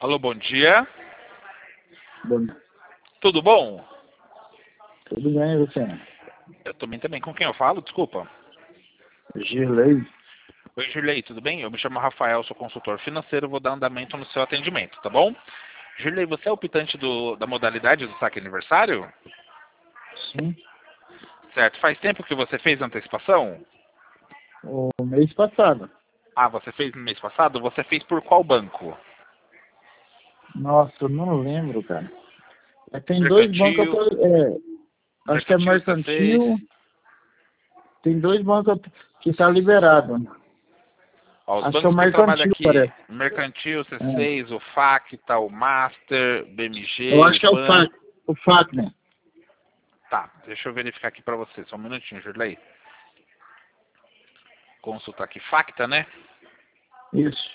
Alô, bom dia. Bom, Tudo bom? tudo bem, você? Eu também. Com quem eu falo? Desculpa. Girlei? Oi, Girlei, tudo bem? Eu me chamo Rafael, sou consultor financeiro, vou dar andamento no seu atendimento, tá bom? Girlei, você é o optante da modalidade do saque aniversário? Sim. Certo. Faz tempo que você fez a antecipação? O mês passado. Ah, você fez no mês passado? Você fez por qual banco? Nossa, eu não lembro, cara. Tem dois bancos, Mercantil, acho que é Mercantil C6. Mercantil. Tem dois bancos que tá liberado. Ó, os Acho que é o bancos que trabalham Mercantil, aqui, parece. Mercantil, É. C6, o Facta, o Master, Eu BMG, acho o que é PAN. o FAC, né? Tá, deixa eu verificar aqui pra você, só um minutinho, Girlei. Consultar aqui, Facta, né? Isso.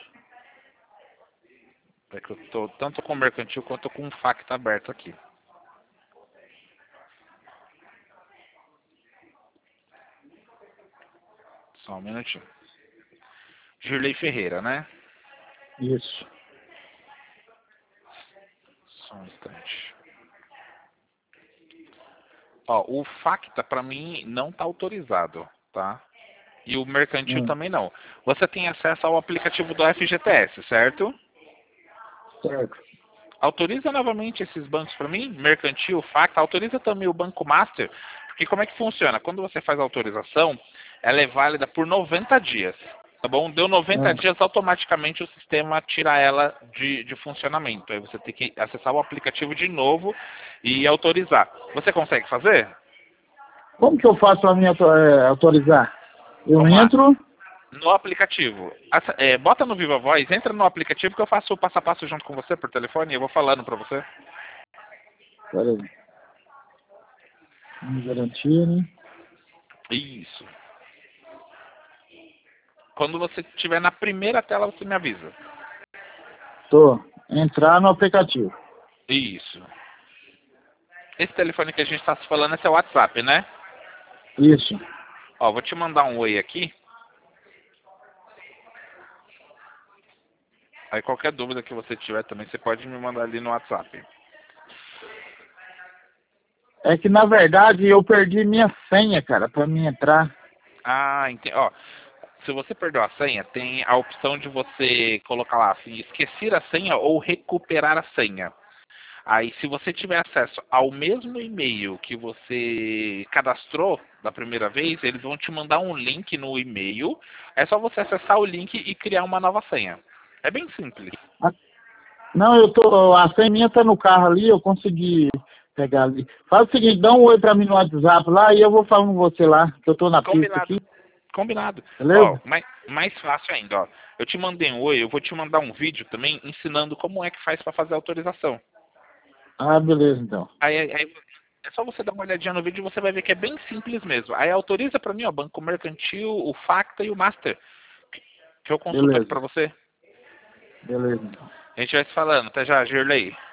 É que eu tô tanto com o Mercantil quanto com o Facta aberto aqui. Só um minutinho. Girlei Ferreira, né? Isso. Só um instante. Ó, o Facta pra mim não tá autorizado, tá? E o Mercantil Hum, também não. Você tem acesso ao aplicativo do FGTS, certo? certo. Autoriza novamente esses bancos para mim, Mercantil, Facta, autoriza também o Banco Master, porque como é que funciona? Quando você faz a autorização, ela é válida por 90 dias, tá bom? Deu 90 Ah, dias, automaticamente o sistema tira ela de funcionamento. Aí você tem que acessar o aplicativo de novo e autorizar. Você consegue fazer? como que eu faço a minha autorizar? Eu Vamos lá. entro. No aplicativo, bota no Viva Voz, entra no aplicativo que eu faço o passo a passo junto com você por telefone e eu vou falando para você. Peraí. Vamos garantir, né? Isso. Quando você estiver na primeira tela, você me avisa. Tô. Entrar no aplicativo. Isso. Esse telefone que a gente está se falando é seu WhatsApp, né? Isso. Ó, vou te mandar um oi aqui. Aí qualquer dúvida que você tiver também, você pode me mandar ali no WhatsApp. É que na verdade eu perdi minha senha, cara, pra mim entrar. Ah, entendi. Ó, se você perdeu a senha, tem a opção de você colocar lá assim, esquecer a senha ou recuperar a senha. Aí, se você tiver acesso ao mesmo e-mail que você cadastrou da primeira vez, eles vão te mandar um link no e-mail. É só você acessar o link e criar uma nova senha. É bem simples. Ah, não, a senha minha tá no carro ali, eu consegui pegar ali. Faz o seguinte, dá um oi pra mim no WhatsApp lá e eu vou falando com você lá, que eu tô na pista Combinado. aqui, Combinado. Ó, beleza? mais fácil ainda, ó. Eu te mandei um oi, eu vou te mandar um vídeo também ensinando como é que faz para fazer a autorização. Ah, beleza então. Aí é só você dar uma olhadinha no vídeo e você vai ver que é bem simples mesmo. Aí autoriza para mim, ó, Banco Mercantil, o Facta e o Master, que eu consulto aqui Beleza. para você. Beleza então. A gente vai se falando. Até já, Girlei.